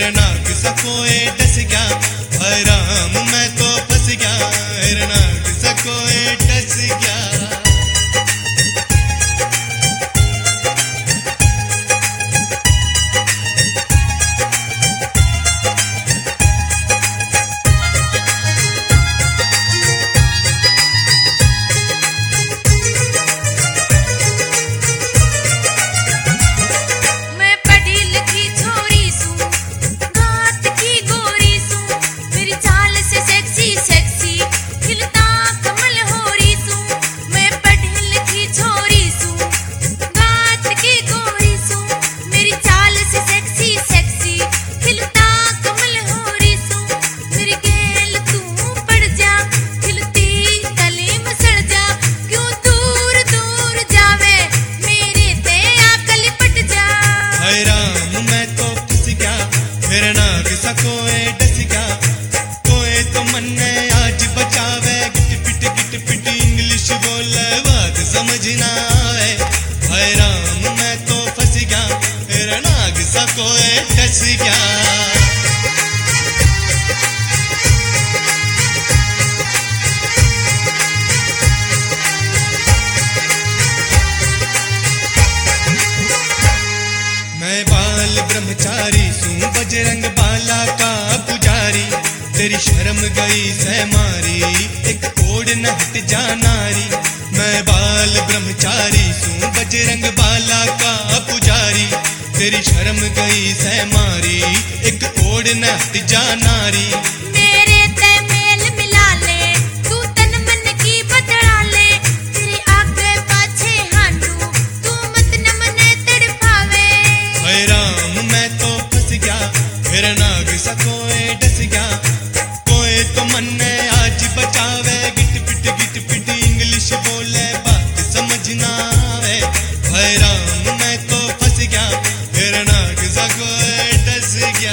हिरनाग सा कोई डस गया, हाय राम मैं तो फंस गया, हिरनाग सा कोई डस गया। हिरनाग सा कोई डस गया, कोई तो मन्ने आज बचावे, गिट पिट इंग्लिश बोले बात समझ ना आवे, हाय राम मैं तो फंस गया, हिरनाग सा कोई डस गया। मैं बाल ब्रह्मचारी सूं बजरंग बाला का पुजारी, तेरी शर्म गई सै मारी, एक ओढ़ न हट जा नारी। मैं बाल ब्रह्मचारी सूं बजरंग बाला का पुजारी, तेरी शर्म गई सै मारी, एक ओढ़ न हट जा नारी। मेरे ते मेल मिला ले, तू तन मन की बदला ले, तेरे आगे पाछे हांडू, तू मत न मने तड़पावे। हाय राम मैं तो फंस गया, हिरनाग सा कोई डस गया, कोई तो मन्ने आज बचावे, गिट पिट इंग्लिश बोले बात समझ ना आवे, हाय राम मैं तो फंस गया, हिरनाग सा कोई डस गया।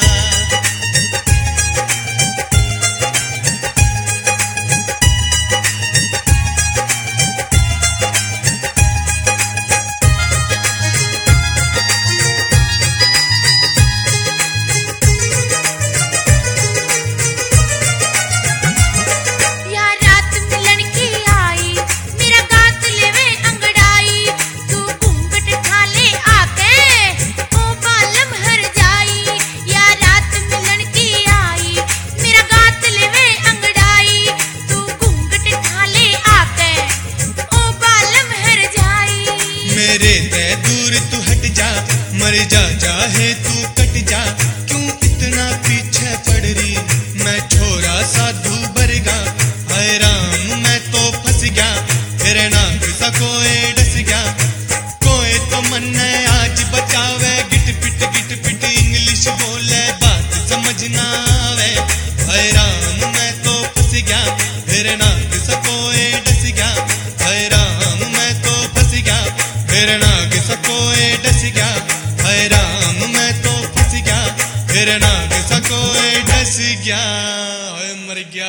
मेरे ते दूर तू हट जा, मर जा चाहे तू कट जा, क्यों इतना पीछे पड़ रही, मैं छोरा साधु बरगा, हाय राम मैं तो फंस गया, हिरनाग सा कोई डस गया, कोई तो मन्ने आज बचावे, गिट पिट इंग्लिश बोले बात समझ ना आवे, हाय राम मैं तो फंस गया, हिरनाग सा कोई डस गया, हाय राम मैं तो फंस गया, हिरनाग सा कोई डस गया, हाय राम मैं तो फंस गया, हिरनाग सा कोई डस गया, हाय मर गया।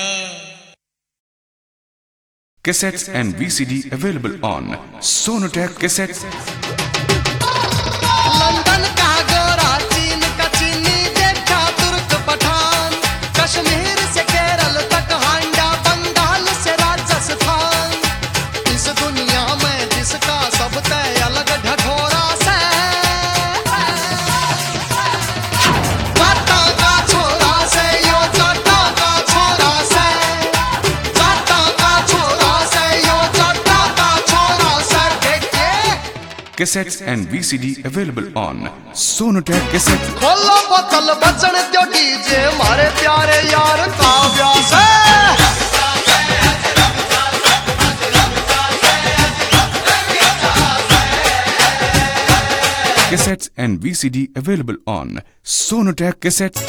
Cassettes and VCD available on Sonotech Cassettes. London का गोरा, चीन का चीनी, देखा तुर्क पठान, कश्मीर से केरल तक हांडा, बंगाल से राजस्थान, इस दुनिया में जिसका सब तय अलग ढढोरा से, टाटा का छोरा से, यो टाटा का छोरा से, टाटा का छोरा से, यो टाटा का छोरा से, देखिए। Cassettes and VCD available on Sonotech Cassettes. खोलो बोतल बचन दो डीजे, मारे प्यारे यार काव्या से। Cassettes and VCD available on Sonotech Cassettes.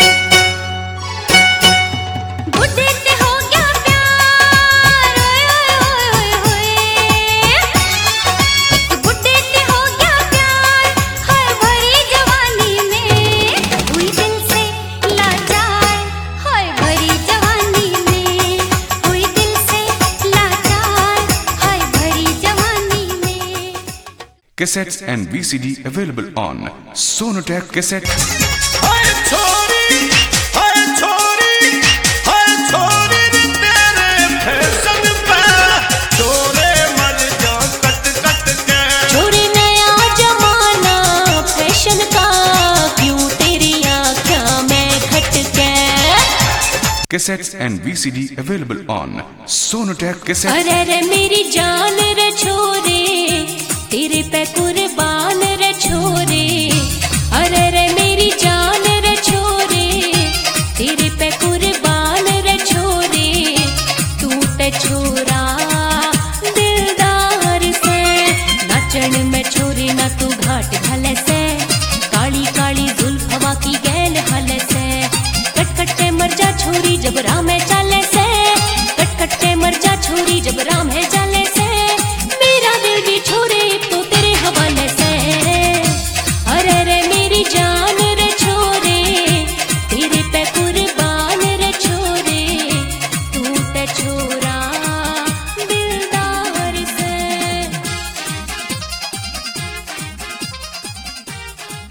बुढ़े से हो गया प्यार, ओए ओए ओए, बुढ़े से हो गया प्यार, हर भरी जवानी में, हुई दिल से लाचार, हर भरी जवानी में, हुई दिल से लाचार, हर भरी जवानी में। Cassettes and VCD available on Sonotech Cassettes. छोड़ cassettes and VCD available on Sonotech Cassettes. अरे रे मेरी जान रे छोरे, तेरे पे कुर्बान रे छोरे। अरे रे मेरी जान रे छोरे, तेरे पे कुर्बान रे छोरे। तू ते छोरा दिलदार से, नाचन में छोरे ना तू घाट घले से। काली काली जुल्फ हवा की गैल हले से, कट कट के मर जा छोरी जब राह में चल